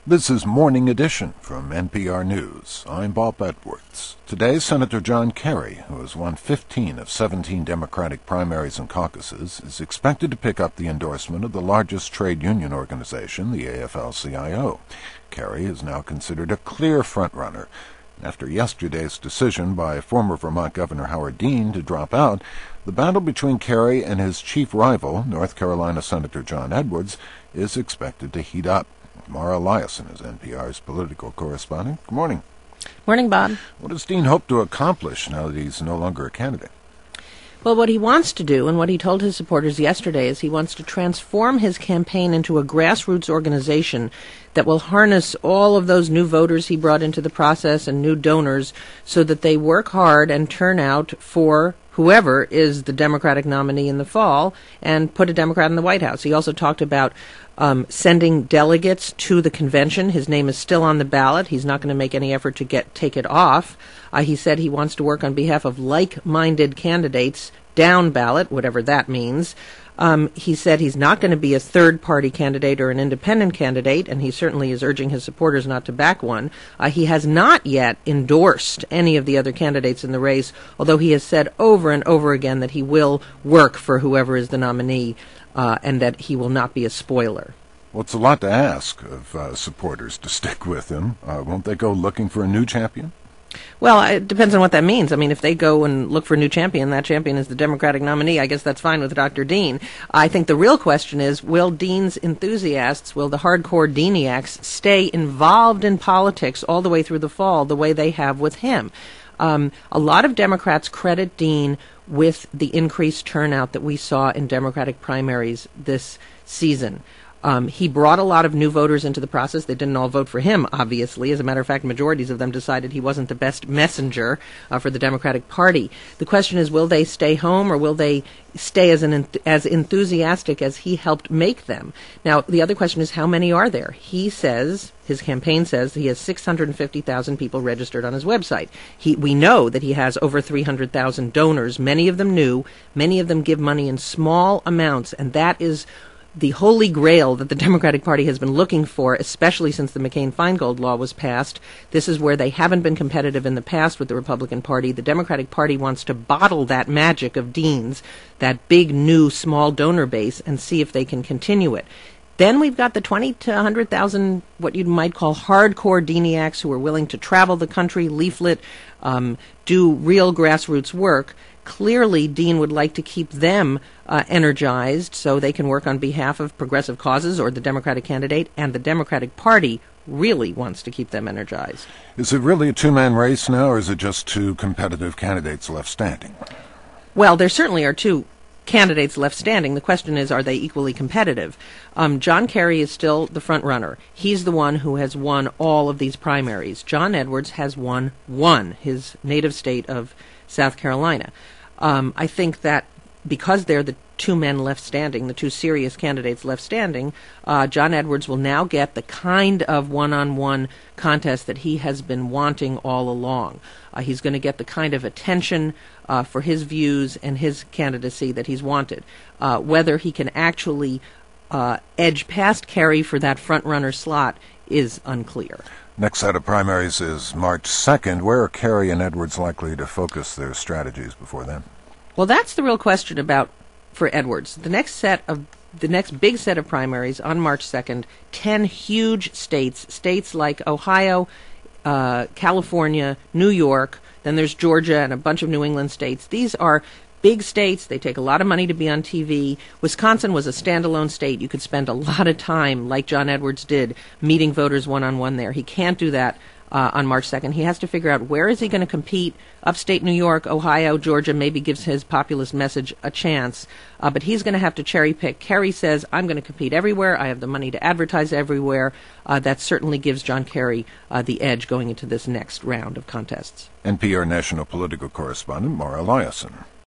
This is Morning Edition from NPR News. I'm Bob Edwards. Today, Senator John Kerry, who has won 15 of 17 Democratic primaries and caucuses, is expected to pick up the endorsement of the largest trade union organization, the AFL-CIO. Kerry is now considered a clear frontrunner. After yesterday's decision by former Vermont Governor Howard Dean to drop out, the battle between Kerry and his chief rival, North Carolina Senator John Edwards, is expected to heat up. Mara Liasson is NPR's political correspondent. Good morning. Morning, Bob. What does Dean hope to accomplish now that he's no longer a candidate? Well, what he wants to do, and what he told his supporters yesterday, is he wants to transform his campaign into a grassroots organization that will harness all of those new voters he brought into the process and new donors so that they work hard and turn out for whoever is the Democratic nominee in the fall and put a Democrat in the White House. He also talked about sending delegates to the convention. His name is still on the ballot. He's not going to make any effort to take it off. He said he wants to work on behalf of like-minded candidates down ballot, whatever that means. He said he's not going to be a third-party candidate or an independent candidate, and he certainly is urging his supporters not to back one. He has not yet endorsed any of the other candidates in the race, although he has said over and over again that he will work for whoever is the nominee and that he will not be a spoiler. Well, it's a lot to ask of supporters to stick with him. Won't they go looking for a new champion? Well, it depends on what that means. I mean, if they go and look for a new champion, that champion is the Democratic nominee. I guess that's fine with Dr. Dean. I think the real question is, will Dean's enthusiasts, will the hardcore Deaniacs stay involved in politics all the way through the fall the way they have with him? A lot of Democrats credit Dean with the increased turnout that we saw in Democratic primaries this season. He brought a lot of new voters into the process. They didn't all vote for him, obviously. As a matter of fact, majorities of them decided he wasn't the best messenger for the Democratic Party. The question is, will they stay home or will they stay as enthusiastic as he helped make them? Now, the other question is, how many are there? He says, his campaign says, he has 650,000 people registered on his website. We know that he has over 300,000 donors, many of them new, many of them give money in small amounts, and that is the holy grail that the Democratic Party has been looking for, especially since the McCain-Feingold law was passed. This is where they haven't been competitive in the past with the Republican Party. The Democratic Party wants to bottle that magic of Dean's, that big, new, small donor base, and see if they can continue it. Then we've got the 20 to 100,000, what you might call hardcore Deaniacs who are willing to travel the country, leaflet, do real grassroots work. Clearly, Dean would like to keep them energized so they can work on behalf of progressive causes or the Democratic candidate, and the Democratic Party really wants to keep them energized. Is it really a two-man race now, or is it just two competitive candidates left standing? Well, there certainly are two candidates left standing. The question is, are they equally competitive? John Kerry is still the front runner. He's the one who has won all of these primaries. John Edwards has won one, his native state of South Carolina. I think that because they're the two men left standing, the two serious candidates left standing, John Edwards will now get the kind of one-on-one contest that he has been wanting all along. He's going to get the kind of attention for his views and his candidacy that he's wanted. Whether he can actually edge past Kerry for that front-runner slot is unclear. Next set of primaries is March 2nd. Where are Kerry and Edwards likely to focus their strategies before then? Well, that's the real question for Edwards. The next big set of primaries on March 2nd, 10 huge states like Ohio, California, New York, then there's Georgia and a bunch of New England states. These are big states. They take a lot of money to be on TV. Wisconsin was a standalone state. You could spend a lot of time, like John Edwards did, meeting voters one-on-one there. He can't do that on March 2nd. He has to figure out where is he going to compete. Upstate New York, Ohio, Georgia maybe gives his populist message a chance, but he's going to have to cherry pick. Kerry says, I'm going to compete everywhere. I have the money to advertise everywhere. That certainly gives John Kerry the edge going into this next round of contests. NPR national political correspondent Mara Liasson.